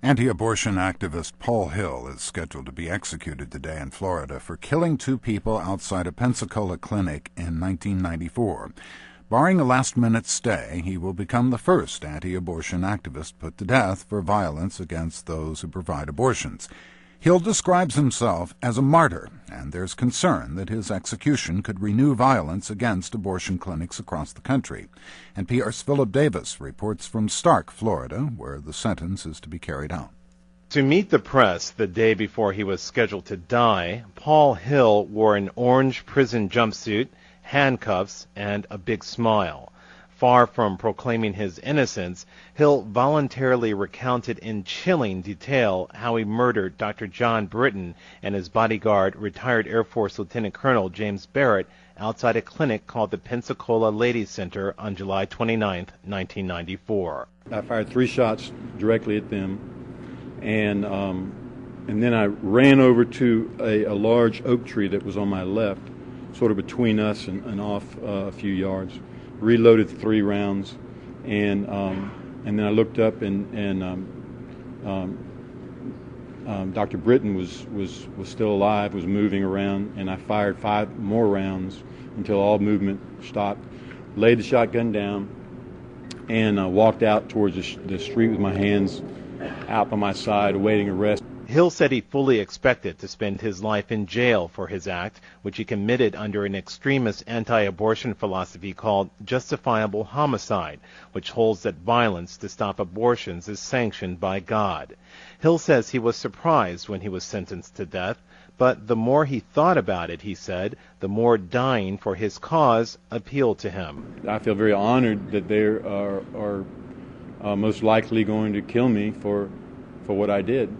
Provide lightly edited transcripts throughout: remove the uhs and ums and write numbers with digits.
Anti-abortion activist Paul Hill is scheduled to be executed today in Florida for killing two people outside a Pensacola clinic in 1994. Barring a last-minute stay, he will become the first anti-abortion activist put to death for violence against those who provide abortions. Hill describes himself as a martyr, and there's concern that his execution could renew violence against abortion clinics across the country. NPR's Philip Davis reports from Stark, Florida, where the sentence is to be carried out. To meet the press the day before he was scheduled to die, Paul Hill wore an orange prison jumpsuit, handcuffs, and a big smile. Far from proclaiming his innocence, Hill voluntarily recounted in chilling detail how he murdered Dr. John Britton and his bodyguard, retired Air Force Lieutenant Colonel James Barrett, outside a clinic called the Pensacola Ladies Center on July 29, 1994. I fired 3 shots directly at them, and then I ran over to a large oak tree that was on my left, sort of between us and off a few yards. Reloaded 3 rounds, and then I looked up and Dr. Britton was still alive, was moving around, and I fired 5 more rounds until all movement stopped. Laid the shotgun down and walked out towards the street with my hands out by my side, awaiting arrest. Hill said he fully expected to spend his life in jail for his act, which he committed under an extremist anti-abortion philosophy called justifiable homicide, which holds that violence to stop abortions is sanctioned by God. Hill says he was surprised when he was sentenced to death, but the more he thought about it, he said, the more dying for his cause appealed to him. I feel very honored that they are most likely going to kill me for what I did.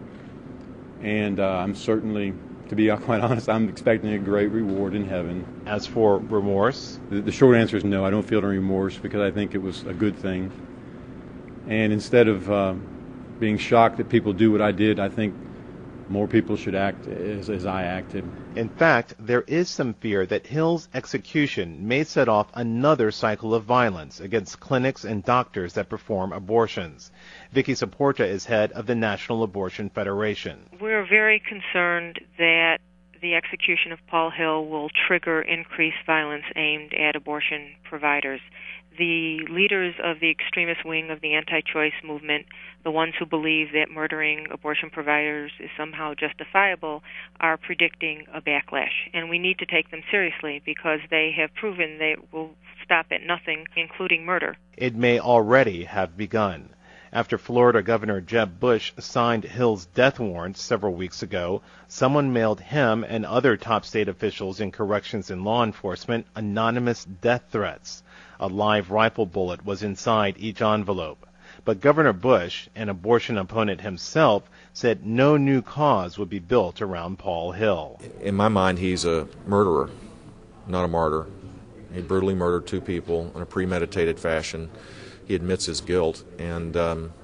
And I'm certainly, to be quite honest, I'm expecting a great reward in heaven. As for remorse? The short answer is no. I don't feel any remorse because I think it was a good thing. And instead of being shocked that people do what I did, I think more people should act as I acted. In fact, there is some fear that Hill's execution may set off another cycle of violence against clinics and doctors that perform abortions. Vicky Saporta is head of the National Abortion Federation. We're very concerned that the execution of Paul Hill will trigger increased violence aimed at abortion providers. The leaders of the extremist wing of the anti-choice movement, the ones who believe that murdering abortion providers is somehow justifiable, are predicting a backlash. And we need to take them seriously because they have proven they will stop at nothing, including murder. It may already have begun. After Florida Governor Jeb Bush signed Hill's death warrant several weeks ago, someone mailed him and other top state officials in corrections and law enforcement anonymous death threats. A live rifle bullet was inside each envelope. But Governor Bush, an abortion opponent himself, said no new cause would be built around Paul Hill. In my mind, he's a murderer, not a martyr. He brutally murdered 2 people in a premeditated fashion. He admits his guilt, and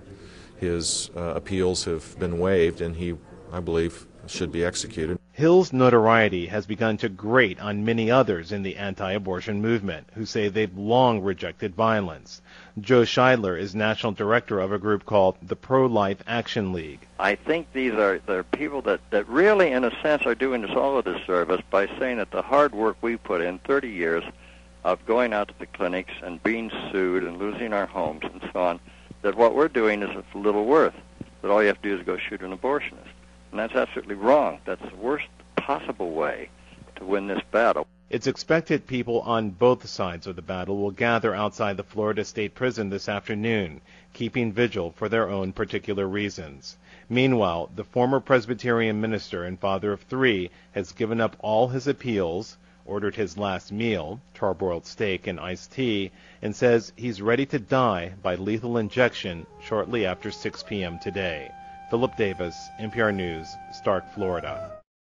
his appeals have been waived, and he, I believe, should be executed. Hill's notoriety has begun to grate on many others in the anti-abortion movement, who say they've long rejected violence. Joe Scheidler is national director of a group called the Pro-Life Action League. I think they're people that really, in a sense, are doing us all a disservice by saying that the hard work we put in 30 years of going out to the clinics and being sued and losing our homes and so on, that what we're doing is of little worth, that all you have to do is go shoot an abortionist. And that's absolutely wrong. That's the worst possible way to win this battle. It's expected people on both sides of the battle will gather outside the Florida State Prison this afternoon, keeping vigil for their own particular reasons. Meanwhile, the former Presbyterian minister and father of 3 has given up all his appeals, ordered his last meal, charbroiled steak and iced tea, and says he's ready to die by lethal injection shortly after 6 p.m. today. Philip Davis, NPR News, Stark, Florida.